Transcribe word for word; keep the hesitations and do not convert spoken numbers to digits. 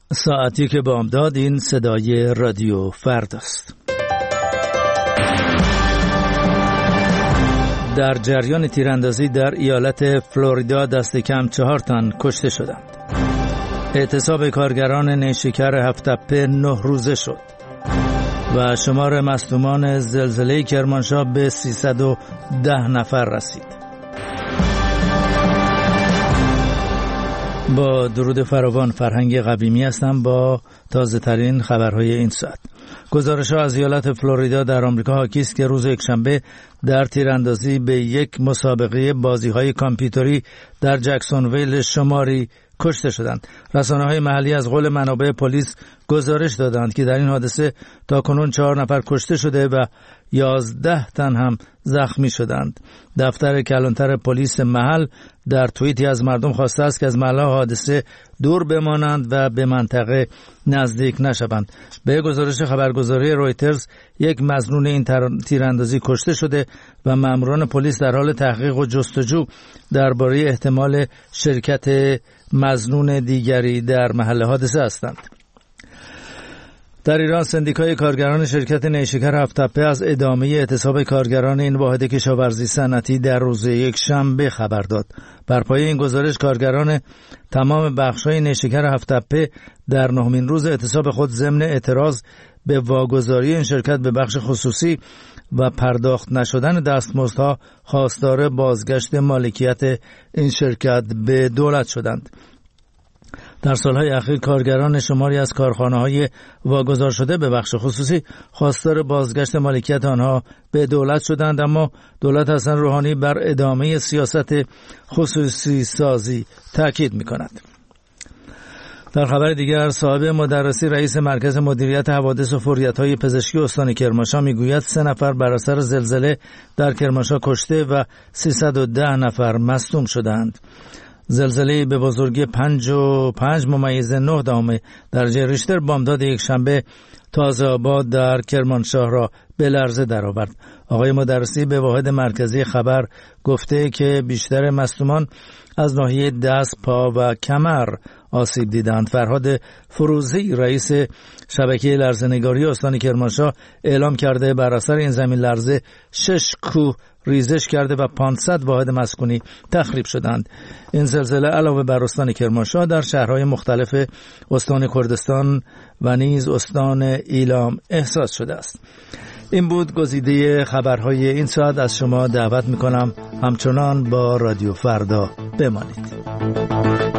ساعتی که بامداد، این صدای رادیو فردا است. در جریان تیراندازی در ایالت فلوریدا دست کم چهار تن کشته شدند. اعتصاب کارگران نیشکر هفت تپه نه روزه شد و شمار مصدومان زلزله کرمانشاه به سیصد و ده نفر رسید. با درود فراوان، فرهنگ قویمی هستم با تازه ترین خبرهای این ساعت. گزارش ها از ایالت فلوریدا در آمریکا حاکی است که روز یکشنبه در تیراندازی به یک مسابقه بازی‌های کامپیوتری در جکسونویل شماری کشته شدند. رسانه‌های محلی از قول منابع پلیس گزارش دادند که در این حادثه تاکنون چهار نفر کشته شده و یازده تن هم زخمی شدند. دفتر کلانتر پلیس محل در توییتی از مردم خواسته است که از محل حادثه دور بمانند و به منطقه نزدیک نشوند. به گزارش خبرگزاری رویترز، یک مظنون این تیراندازی کشته شده و ماموران پلیس در حال تحقیق و جستجو درباره احتمال شرکت مظنون دیگری در محل حادثه هستند. در ایران، سندیکای کارگران شرکت نیشکر هفت تپه از ادامه اعتصاب کارگران این واحد کشاورزی صنعتی در روز یک شنبه خبر داد. بر پایه این گزارش، کارگران تمام بخش‌های نیشکر هفت تپه در نهمین روز اعتصاب خود ضمن اعتراض به واگذاری این شرکت به بخش خصوصی و پرداخت نشدن دستمزدها خواستار بازگشت مالکیت این شرکت به دولت شدند. در سالهای اخیر کارگران شماری از کارخانه‌های واگذار شده به بخش خصوصی خواستار بازگشت مالکیت آنها به دولت شدند، اما دولت حسن روحانی بر ادامه سیاست خصوصی سازی تاکید می‌کند. در خبر دیگر، صاحب مدرسی رئیس مرکز مدیریت حوادث و فوریت‌های پزشکی استان کرمانشاه میگوید سه نفر بر اثر زلزله در کرمانشاه کشته و سیصد و ده نفر مصدوم شدند. زلزله به بزرگی پنج و پنج ممیز نه دهم درجه ریشتر بامداد یک شنبه تازه آباد در کرمانشاه را به لرزه درآورد. آقای مدرسی به واحد مرکزی خبر گفته که بیشتر مصدومان از ناحیه دست، پا و کمر آسیب دیدند. فرهاد فروزی رئیس شبکه لرزه‌نگاری استان کرمانشاه اعلام کرده بر اثر این زمین لرزه شش کوه ریزش کرده و پانصد واحد مسکونی تخریب شدند. این زلزله علاوه بر استان کرمانشاه در شهرهای مختلف استان کردستان و نیز استان ایلام احساس شده است. این بود گزیده خبرهای این ساعت. از شما دعوت میکنم همچنان با رادیو فردا بمانید.